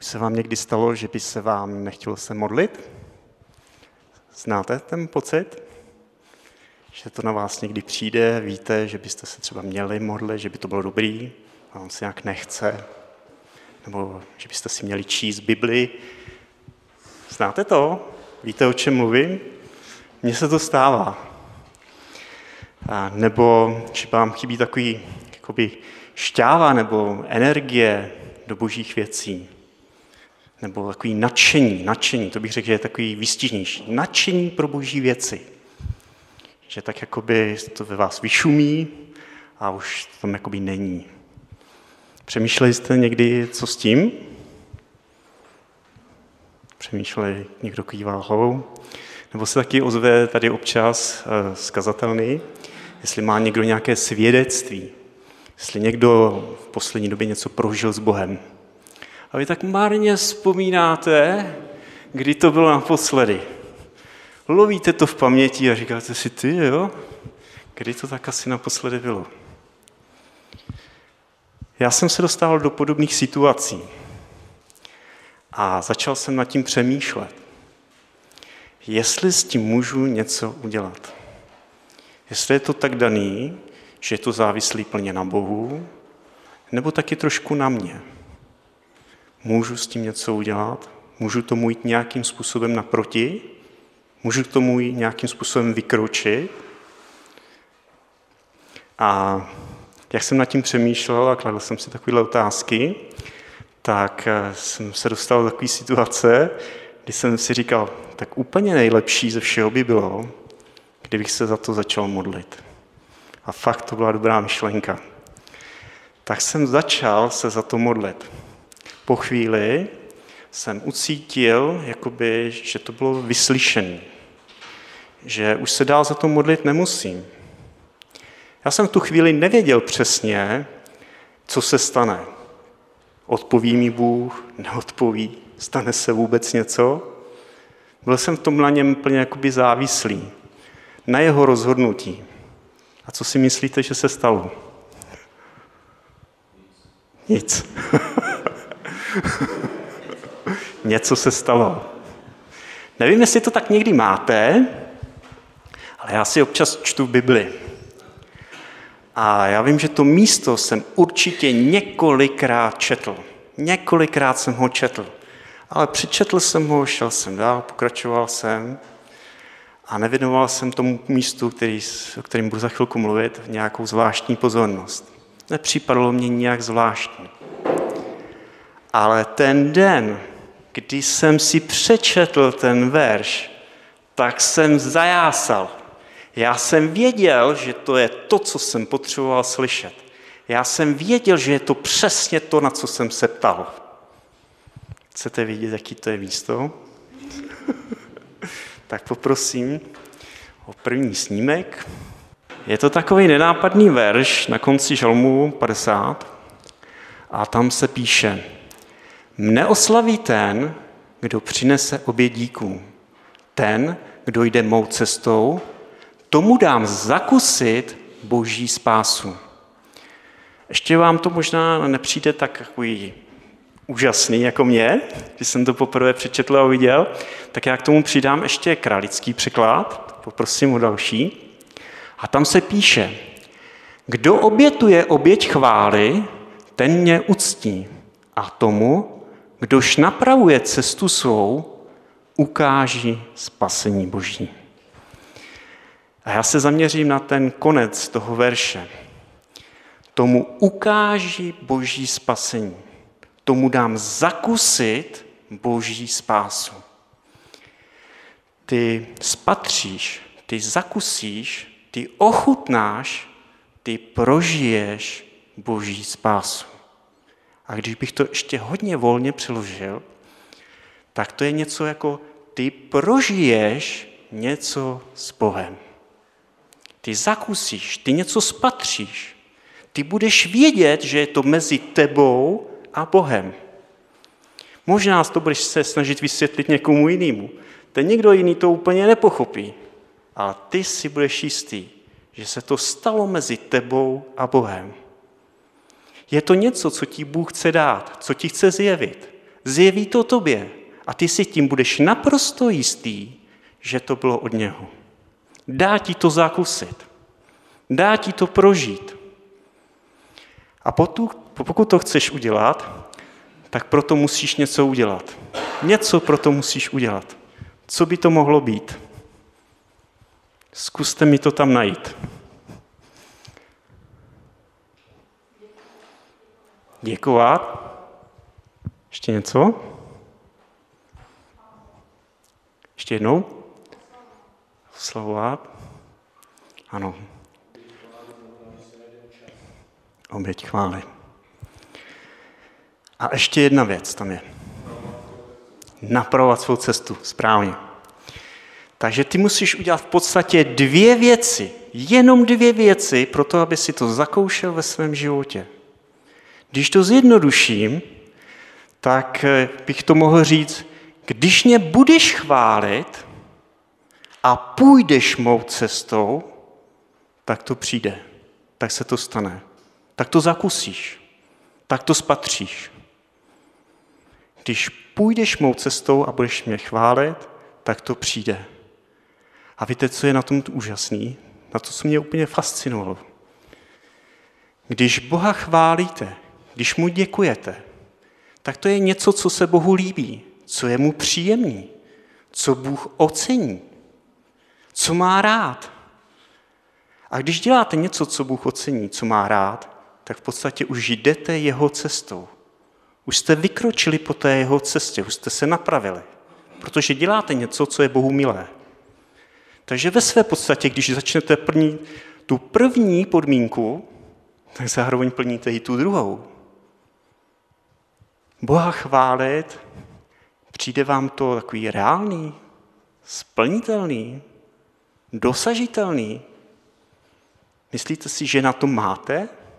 Už se vám někdy stalo, že by se vám nechtělo se modlit? Znáte ten pocit? Že to na vás někdy přijde, víte, že byste se třeba měli modlit, že by to bylo dobrý, a vám se nějak nechce, nebo že byste si měli číst Bibli. Znáte to? Víte, o čem mluvím? Mně se to stává. A nebo že vám chybí takový jakoby šťáva nebo energie do božích věcí. Nebo takový nadšení, to bych řekl, že je takový výstižnější. Nadšení pro boží věci. Že tak jakoby to ve vás vyšumí a už to tam jakoby není. Přemýšleli jste někdy, co s tím? Přemýšleli, někdo kývá hlavou? Nebo se taky ozve tady občas z kazatelny, jestli má někdo nějaké svědectví, jestli někdo v poslední době něco prožil s Bohem. A vy tak marně vzpomínáte, kdy to bylo naposledy. Lovíte to v paměti a říkáte si, ty jo, kdy to tak asi naposledy bylo. Já jsem se dostával do podobných situací a začal jsem nad tím přemýšlet. Jestli s tím můžu něco udělat. Jestli je to tak daný, že je to závislý plně na Bohu, nebo taky trošku na mě. Můžu s tím něco udělat? Můžu tomu jít nějakým způsobem naproti? Můžu tomu jít nějakým způsobem vykročit? A jak jsem nad tím přemýšlel a kladl jsem si takovéhle otázky, tak jsem se dostal do takové situace, kdy jsem si říkal, tak úplně nejlepší ze všeho by bylo, kdybych se za to začal modlit. A fakt to byla dobrá myšlenka. Tak jsem začal se za to modlit. Po chvíli jsem ucítil, jakoby, že to bylo vyslyšené. Že už se dál za to modlit nemusím. Já jsem v tu chvíli nevěděl přesně, co se stane. Odpoví mi Bůh, neodpoví, stane se vůbec něco. Byl jsem v tom na něm plně jakoby závislý. Na jeho rozhodnutí. A co si myslíte, že se stalo? Nic. Něco se stalo. Nevím, jestli to tak někdy máte, ale já si občas čtu Bibli. A já vím, že to místo jsem určitě několikrát četl. Několikrát jsem ho četl. Ale přečetl jsem ho, šel jsem dál, pokračoval jsem a nevěnoval jsem tomu místu, o kterém budu za chvilku mluvit, nějakou zvláštní pozornost. Nepřipadalo mě nějak zvláštní. Ale ten den, kdy jsem si přečetl ten verš, tak jsem zajásal. Já jsem věděl, že to je to, co jsem potřeboval slyšet. Já jsem věděl, že je to přesně to, na co jsem se ptal. Chcete vědět, jaký to je místo? Tak poprosím o první snímek. Je to takový nenápadný verš na konci žalmu 50 a tam se píše: Mne oslaví ten, kdo přinese oběť díků. Ten, kdo jde mou cestou, tomu dám zakusit boží spásu. Ještě vám to možná nepřijde tak takový úžasný jako mě, když jsem to poprvé přečetl a uviděl, tak já k tomu přidám ještě kralický překlad, poprosím o další. A tam se píše: Kdo obětuje oběť chvály, ten mě uctí. A tomu, kdož napravuje cestu svou, ukáží spasení boží. A já se zaměřím na ten konec toho verše. Tomu ukáží boží spasení. Tomu dám zakusit boží spásu. Ty spatříš, ty zakusíš, ty ochutnáš, ty prožiješ boží spásu. A když bych to ještě hodně volně přeložil, tak to je něco jako ty prožiješ něco s Bohem. Ty zakusíš, ty něco spatříš. Ty budeš vědět, že je to mezi tebou a Bohem. Možná to budeš se snažit vysvětlit někomu jinému. Ten někdo jiný to úplně nepochopí. Ale ty si budeš jistý, že se to stalo mezi tebou a Bohem. Je to něco, co ti Bůh chce dát, co ti chce zjevit. zjeví to tobě a ty si tím budeš naprosto jistý, že to bylo od něho. Dá ti to zakusit. Dá ti to prožít. A pokud to chceš udělat, tak proto musíš něco udělat. Něco proto musíš udělat. Co by to mohlo být? Zkuste mi to tam najít. Děkovat. Ještě něco? Ještě jednou? Oslavovat. Ano. Oběť chvály. A ještě jedna věc tam je. Napravovat svou cestu. Správně. Takže ty musíš udělat v podstatě 2 věci. Jenom 2 věci pro to, aby si to zakoušel ve svém životě. Když to zjednoduším, tak bych to mohl říct, když mě budeš chválit a půjdeš mou cestou, tak to přijde, tak se to stane. Tak to zakusíš, tak to spatříš. Když půjdeš mou cestou a budeš mě chválit, tak to přijde. A víte, co je na tom úžasný? Na to, co mě úplně fascinovalo. Když Boha chválíte, když mu děkujete, tak to je něco, co se Bohu líbí, co je mu příjemný, co Bůh ocení, co má rád. A když děláte něco, co Bůh ocení, co má rád, tak v podstatě už jdete jeho cestou. Už jste vykročili po té jeho cestě, už jste se napravili, protože děláte něco, co je Bohu milé. Takže ve své podstatě, když začnete tu první podmínku, tak zároveň plníte i tu druhou. Boha chválit, přijde vám to takový reálný, splnitelný, dosažitelný. Myslíte si, že na to máte?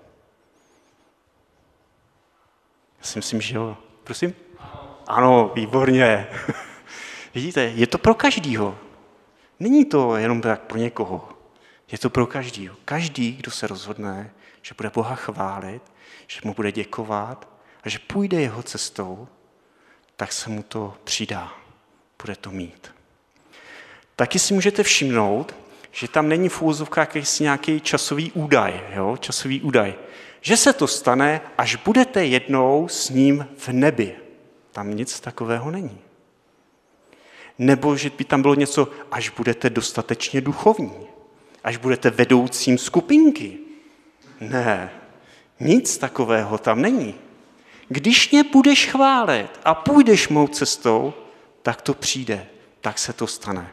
Já si myslím, že jo. Prosím? Ano, výborně. Vidíte, je to pro každýho. Není to jenom tak pro někoho. Je to pro každýho. Každý, kdo se rozhodne, že bude Boha chválit, že mu bude děkovat a že půjde jeho cestou, tak se mu to přidá. Bude to mít. Taky si můžete všimnout, že tam není v úvozovkách nějaký časový údaj. Jo? Časový údaj. Že se to stane, až budete jednou s ním v nebi. Tam nic takového není. Nebo že by tam bylo něco, až budete dostatečně duchovní. Až budete vedoucím skupinky. Ne, nic takového tam není. Když mě budeš chválit a půjdeš mou cestou, tak to přijde, tak se to stane.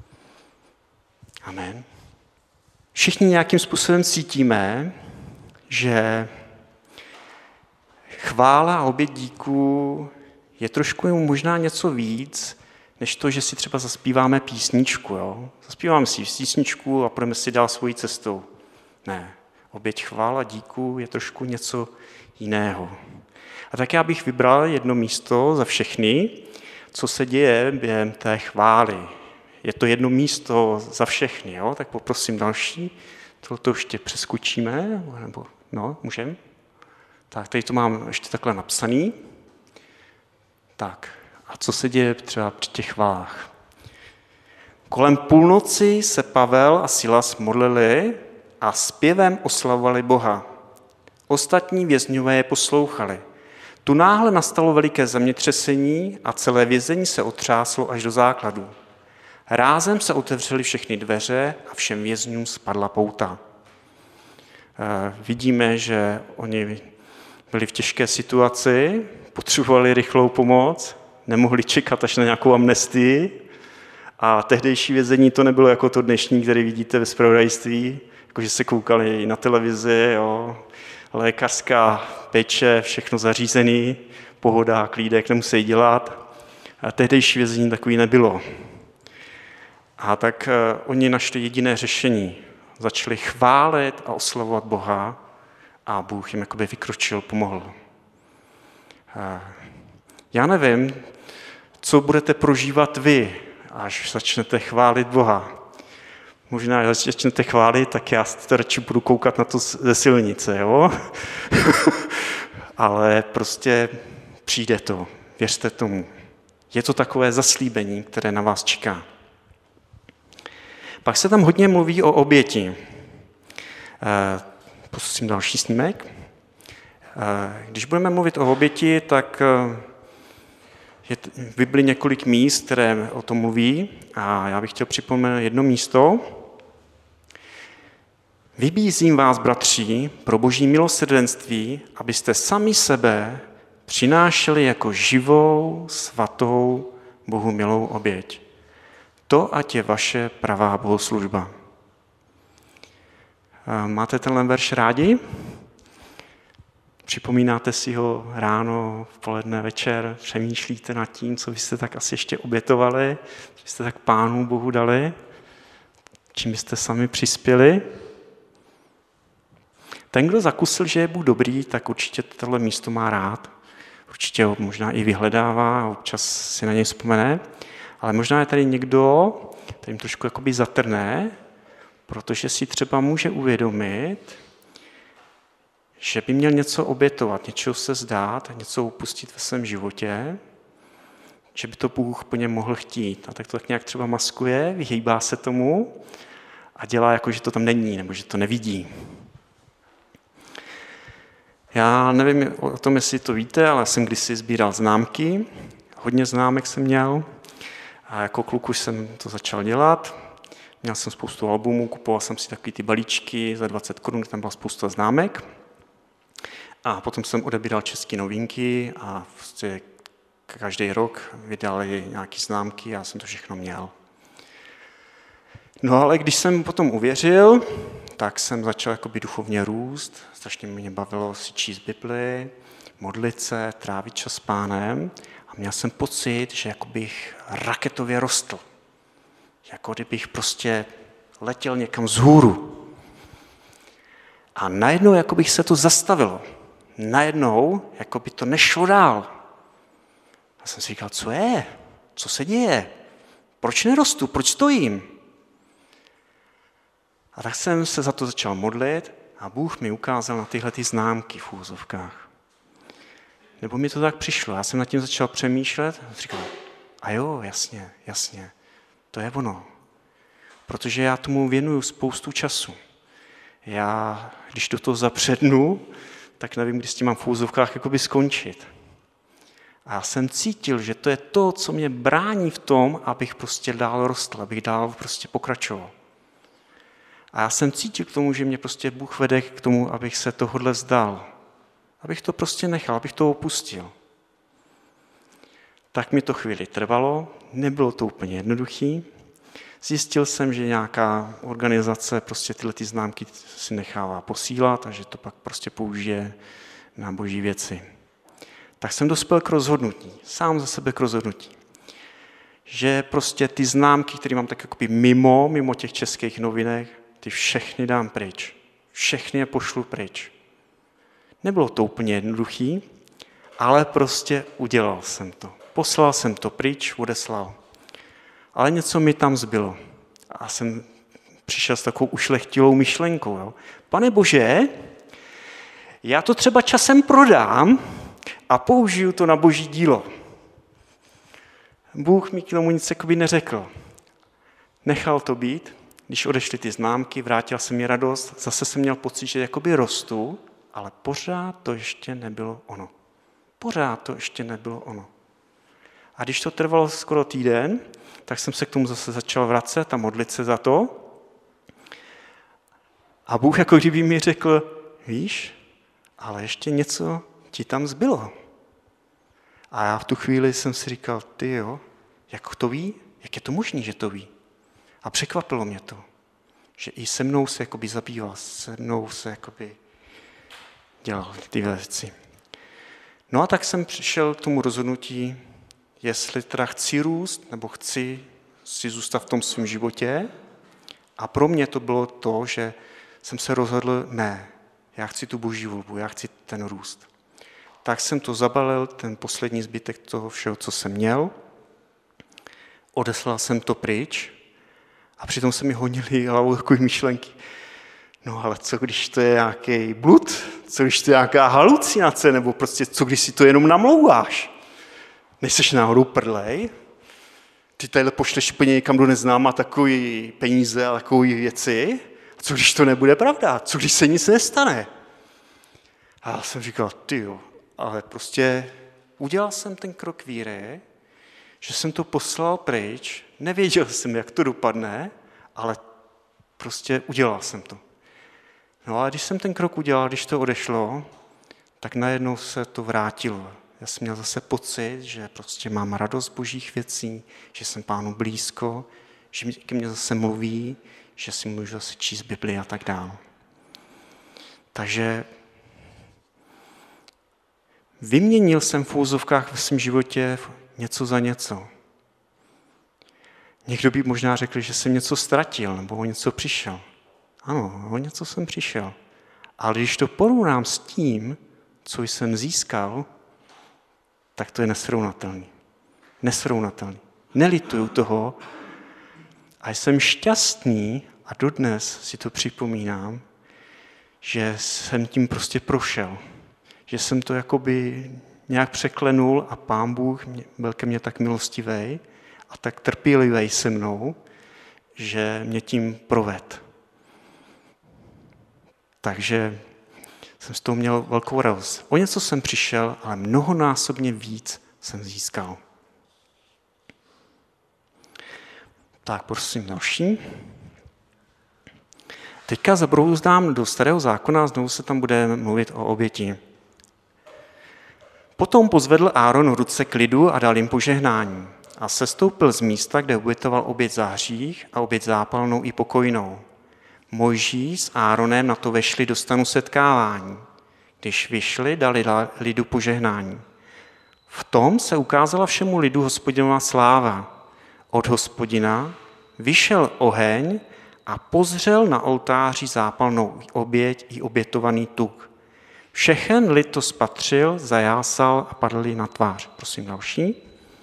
Amen. Všichni nějakým způsobem cítíme, že chvála a oběť díků je trošku možná něco víc, než to, že si třeba zaspíváme písničku. Jo? Zaspíváme si písničku a půjdeme si dál svojí cestou. Ne, oběť chvála a díků je trošku něco jiného. A tak já bych vybral jedno místo za všechny, co se děje během té chvály. Je to jedno místo za všechny, jo? Tak poprosím další. To ještě přeskočíme, nebo můžeme? Tak, tady to mám ještě takhle napsaný. Tak, a co se děje třeba při těch chválách? Kolem půlnoci se Pavel a Silas modlili a zpěvem oslavovali Boha. Ostatní vězňové je poslouchali. Tu náhle nastalo veliké zemětřesení a celé vězení se otřáslo až do základů. Rázem se otevřely všechny dveře a všem vězňům spadla pouta. Vidíme, že oni byli v těžké situaci, potřebovali rychlou pomoc, nemohli čekat až na nějakou amnestii a tehdejší vězení to nebylo jako to dnešní, které vidíte ve zpravodajství, jakože se koukali na televizi, jo, lékařská péče, všechno zařízený, pohoda, klídek, nemusí dělat. A tehdejší vězení takový nebylo. A tak oni našli jediné řešení. Začali chválit a oslavovat Boha a Bůh jim jakoby vykročil, pomohl. Já nevím, co budete prožívat vy, až začnete chválit Boha. Možná, až začnete chválit, tak já to radši budu koukat na to ze silnice, jo? Ale prostě přijde to. Věřte tomu. Je to takové zaslíbení, které na vás čeká. Pak se tam hodně mluví o oběti. Prosím další snímek. Když budeme mluvit o oběti, tak je v Bibli několik míst, které o tom mluví, a já bych chtěl připomenout jedno místo. Vybízím vás, bratři, pro boží milosrdenství, abyste sami sebe přinášeli jako živou, svatou, Bohu milou oběť. To ať je vaše pravá bohoslužba. Máte tenhle verš rádi? Připomínáte si ho ráno, v poledne, večer? Přemýšlíte nad tím, co byste tak asi ještě obětovali? Co byste tak Pánu Bohu dali? Čím byste sami přispěli? Ten, kdo zakusil, že je Bůh dobrý, tak určitě tohle místo má rád. Určitě ho možná i vyhledává a občas si na něj vzpomene. Ale možná je tady někdo, který trošku jakoby zatrne, protože si třeba může uvědomit, že by měl něco obětovat, něčeho se zdát, něco upustit ve svém životě, že by to Bůh po něm mohl chtít. A tak to tak nějak třeba maskuje, vyhýbá se tomu a dělá jako, že to tam není, nebo že to nevidí. Já nevím o tom, jestli to víte, ale jsem kdysi sbíral známky. Hodně známek jsem měl. A jako kluk už jsem to začal dělat. Měl jsem spoustu albumů, kupoval jsem si takový ty balíčky za 20 korun, tam byla spousta známek. A potom jsem odebíral české novinky a prostě každý rok vydali nějaké známky a já jsem to všechno měl. No ale když jsem potom uvěřil, tak jsem začal jakoby duchovně růst. Strašně mě bavilo si číst Bibli, modlit se, trávit čas s Pánem. A měl jsem pocit, že jakobych raketově rostl. Jako kdybych prostě letěl někam vzhůru. A najednou jakobych se to zastavilo. Najednou jakoby to nešlo dál. A jsem si říkal, co je? Co se děje? Proč nerostu? Proč stojím? A tak jsem se za to začal modlit a Bůh mi ukázal na tyhle ty známky v úvozovkách. Nebo mi to tak přišlo. Já jsem nad tím začal přemýšlet a říkal, a jo, jasně, to je ono. Protože já tomu věnuju spoustu času. Já, když do toho zapřednu, tak nevím, kdy s tím mám v úvozovkách jakoby skončit. A já jsem cítil, že to je to, co mě brání v tom, abych prostě dál rostl, abych dál prostě pokračoval. A já jsem cítil k tomu, že mě prostě Bůh vede k tomu, abych se tohodle vzdal. Abych to prostě nechal, abych to opustil. Tak mi to chvíli trvalo, nebylo to úplně jednoduchý. Zjistil jsem, že nějaká organizace prostě tyhle ty známky si nechává posílat a že to pak prostě použije na boží věci. Tak jsem dospěl k rozhodnutí, sám za sebe k rozhodnutí, že prostě ty známky, které mám tak jakoby mimo těch českých novinek, ty všechny dám pryč. Všechny je pošlu pryč. Nebylo to úplně jednoduchý, ale prostě udělal jsem to. Poslal jsem to pryč, odeslal. Ale něco mi tam zbylo. A jsem přišel s takovou ušlechtilou myšlenkou. Jo. Pane Bože, já to třeba časem prodám a použiju to na boží dílo. Bůh mi k tomu nic jakoby neřekl. Nechal to být, když odešly ty známky, vrátila se mi radost, zase jsem měl pocit, že jakoby rostu, ale pořád to ještě nebylo ono. Pořád to ještě nebylo ono. A když to trvalo skoro týden, tak jsem se k tomu zase začal vracet a modlit se za to. A Bůh jako kdyby mi řekl, víš, ale ještě něco ti tam zbylo. A já v tu chvíli jsem si říkal, ty jo, jak to ví? Jak je to možné, že to ví? A překvapilo mě to, že i se mnou se jakoby zabýval, se mnou se jakoby dělal ty věci. No a tak jsem přišel k tomu rozhodnutí, jestli teda chci růst, nebo chci si zůstat v tom svém životě. A pro mě to bylo to, že jsem se rozhodl, ne, já chci tu boží volbu, já chci ten růst. Tak jsem to zabalil, ten poslední zbytek toho všeho, co jsem měl. Odeslal jsem to pryč a přitom se mi honily hlavou takové myšlenky. No ale co když to je nějaký blud? Co když to je nějaká halucinace? Nebo prostě co když si to jenom namlouváš? Nejseš náhodou prdlej? Ty tady pošleš úplně někam do neznáma takový peníze a takové věci? A co když to nebude pravda? Co když se nic nestane? A já jsem říkal, tyjo, ale prostě udělal jsem ten krok víry, že jsem to poslal pryč, nevěděl jsem, jak to dopadne, ale prostě udělal jsem to. No a když jsem ten krok udělal, když to odešlo, tak najednou se to vrátilo. Já jsem měl zase pocit, že prostě mám radost božích věcí, že jsem Pánu blízko, že ke mně zase mluví, že si můžu zase číst Bibli a tak dále. Takže vyměnil jsem v úzovkách ve svém životě něco za něco. Někdo by možná řekl, že jsem něco ztratil nebo o něco přišel. Ano, o něco jsem přišel. Ale když to porovnám s tím, co jsem získal, tak to je nesrovnatelný. Nesrovnatelný. Nelituju toho a jsem šťastný a dodnes si to připomínám, že jsem tím prostě prošel. Že jsem to jakoby nějak překlenul a Pán Bůh byl ke mně tak milostivý a tak trpělivý se mnou, že mě tím provedl. Takže jsem z toho měl velkou radost. O něco jsem přišel, ale mnohonásobně víc jsem získal. Tak, prosím další. Teďka zabrouzdám do Starého zákona a znovu se tam bude mluvit o oběti. Potom pozvedl Áron ruce k lidu a dal jim požehnání. A sestoupil z místa, kde obětoval oběť za hřích a oběť zápalnou i pokojnou. Mojžíš s Áronem na to vešli do stanu setkávání. Když vyšli, dali lidu požehnání. V tom se ukázala všemu lidu Hospodinova sláva. Od Hospodina vyšel oheň a pozřel na oltáři zápalnou oběť i obětovaný tuk. Všechen lid to spatřil, zajásal a padli na tvář. Prosím další.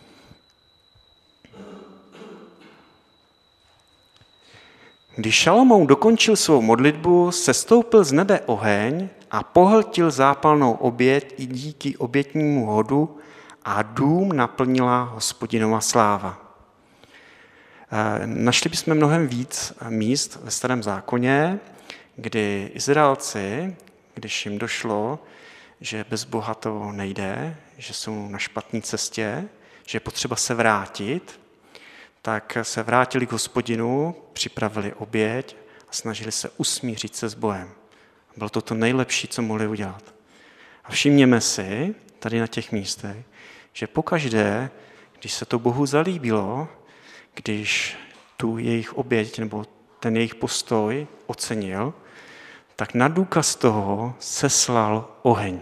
Když Šalomoun dokončil svou modlitbu, sestoupil z nebe oheň a pohltil zápalnou oběť i díky obětnímu hodu a dům naplnila Hospodinova sláva. Našli bychom mnohem víc míst ve Starém zákoně, kdy Izraelci, když jim došlo, že bez Boha to nejde, že jsou na špatné cestě, že je potřeba se vrátit, tak se vrátili k Hospodinu, připravili oběť a snažili se usmířit se s Bohem. Bylo to nejlepší, co mohli udělat. A všimněme si tady na těch místech, že pokaždé, když se to Bohu zalíbilo, když tu jejich oběť nebo ten jejich postoj ocenil, tak na důkaz toho seslal oheň.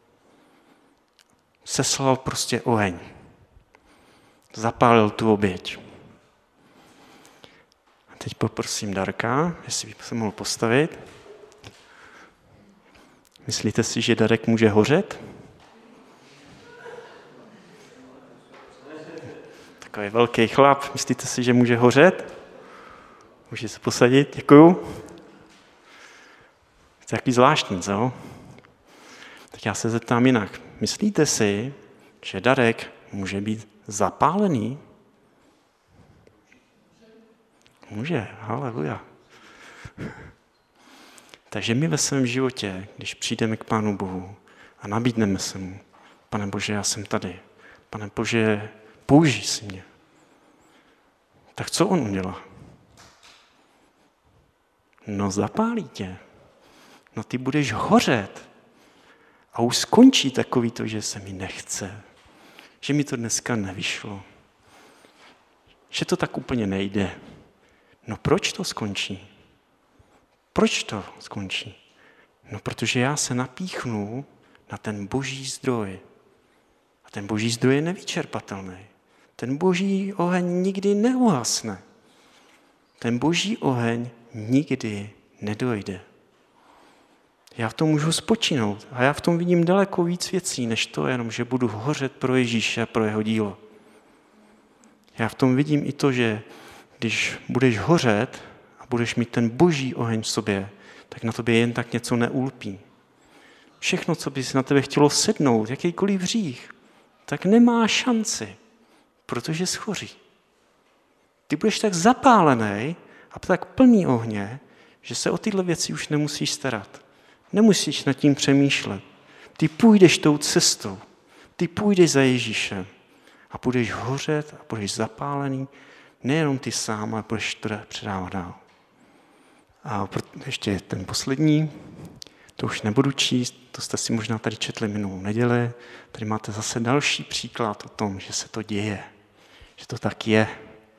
Seslal prostě oheň. Zapálil tu oběť. A teď poprosím Darka, jestli by se mohl postavit. Myslíte si, že Darek může hořet? Takový velký chlap, myslíte si, že může hořet? Může se posadit? Děkuju. To je takový zvláštní, co? Tak já se zeptám jinak. Myslíte si, že Darek může být zapálený? Může, haleluja. Takže my ve svém životě, když přijdeme k Pánu Bohu a nabídneme se mu, Pane Bože, já jsem tady, Pane Bože, použij si mě. Tak co on udělá? No zapálí tě. No ty budeš hořet. A už skončí takový to, že se mi nechce. Že mi to dneska nevyšlo. Že to tak úplně nejde. No proč to skončí? Proč to skončí? No protože já se napíchnu na ten boží zdroj. A ten boží zdroj je nevyčerpatelný. Ten boží oheň nikdy neuhasne. Ten boží oheň nikdy nedojde. Já v tom můžu spočinout a já v tom vidím daleko víc věcí, než to jenom, že budu hořet pro Ježíše a pro jeho dílo. Já v tom vidím i to, že když budeš hořet a budeš mít ten boží oheň v sobě, tak na tobě jen tak něco neulpí. Všechno, co by si na tebe chtělo sednout, jakýkoliv hřích, tak nemá šanci, protože schoří. Ty budeš tak zapálený a tak plný ohně, že se o tyhle věci už nemusíš starat. Nemusíš nad tím přemýšlet. Ty půjdeš tou cestou. Ty půjdeš za Ježíšem a budeš hořet a budeš zapálený. Nejenom ty sám, ale budeš to předávat dál. A ještě ten poslední, to už nebudu číst, to jste si možná tady četli minulou neděli. Tady máte zase další příklad o tom, že se to děje, že to tak je.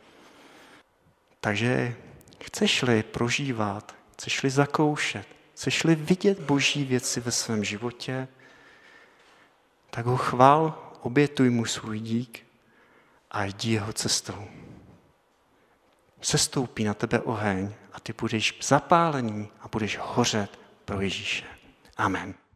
Takže chceš-li prožívat, chceš-li zakoušet, chceš-li vidět Boží věci ve svém životě, tak ho chvál, obětuj mu svůj dík a jdi jeho cestou. Sestoupí na tebe oheň a ty budeš zapálený a budeš hořet pro Ježíše. Amen.